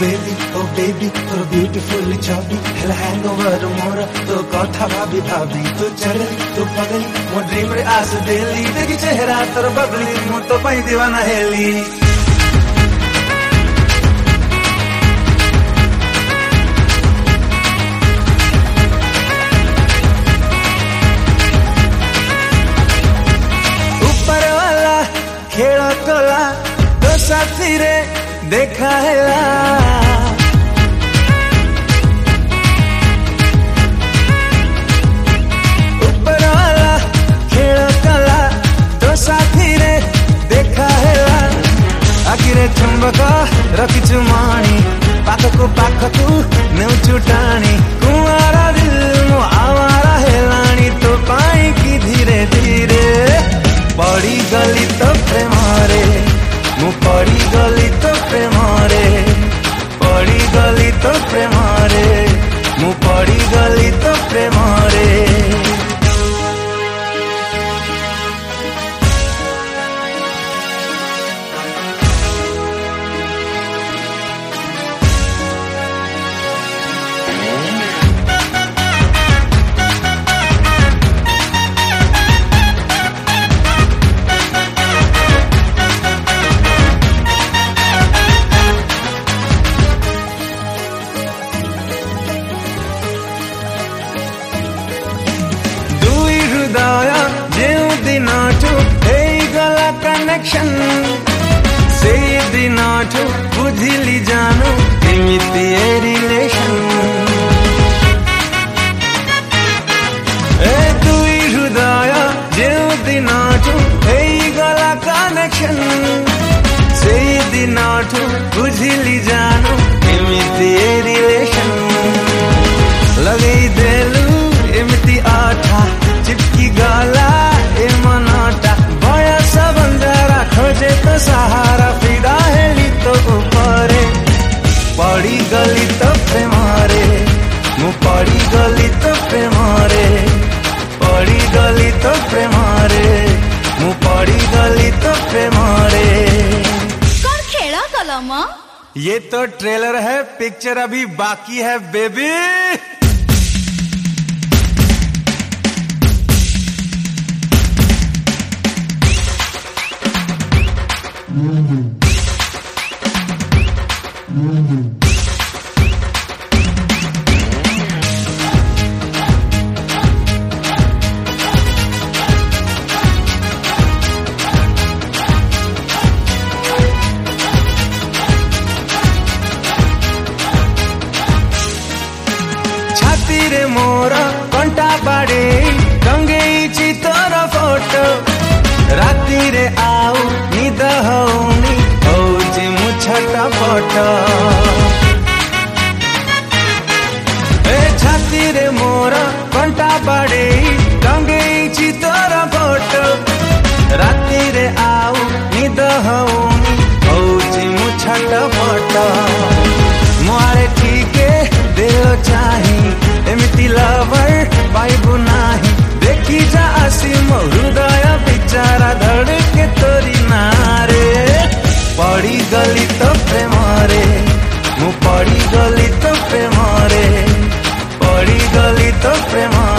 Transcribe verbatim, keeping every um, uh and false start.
baby, oh baby, तोर beautiful chubby, hell hangover मोरा तो कथा भाभी भाभी तो चले तो पगली मो ड्रीम रे आस देली देखी चेहरा तोर बबली मो तो पाई दीवाना हेली ऊपर वाला खेला कोला तो साथी रे देखा है ऊपर वाला खेल कला तो साथी रे देखा है आखिरे चुंबक रखी चुमाणी पाख को पाख तू नेउचु टाणी कुआरा दिल मो आवारा हेलाणी तो पाई की धीरे धीरे पड़ी गली तो प्रेमारे मु पड़ी गली तो प्रेमारे पड़ी गली तो प्रेमारे मु पड़ी गली तो प्रेमारे कनेक्शन से दिनाठु बुझिली जानो एमिति रिलेशन ए दुई हृदय जेउ दिनाठु हेई गला कनेक्शन से दिनाठु बुझिली जानो एमिति रिलेशन लगई देलु एमिति आठा चिपकी गला ए मनाटा बयस बंजारा खोजे तो सहारा फिदा हेली तो ऊपरे पड़ी गली तो प्रेमारे मु पड़ी गली तो प्रेमारे पड़ी गली तो प्रेमारे मु पड़ी गली तो प्रेमारे कौन खेला कलम? ये तो ट्रेलर है, पिक्चर अभी बाकी है बेबी। छातीरे मोर कंटा बाड़े टंगेइछि तोर फोटो राती रे आउ निद होउनी होउछि मु छटपट ए छातीरे मोर कंटा बाड़े टंगेइछि तोर फोटो राती रे आउ निद होउनी होउछि मु छटपट मोरे ठीके देव चाही एमिति लवर पाइबु नाही देखी जा आसी मो हृदय बिचारा धड़के तोरी नारे पड़ी गली तो प्रेमरे मु पड़ी गली तो प्रेमरे पड़ी गली तो प्रेम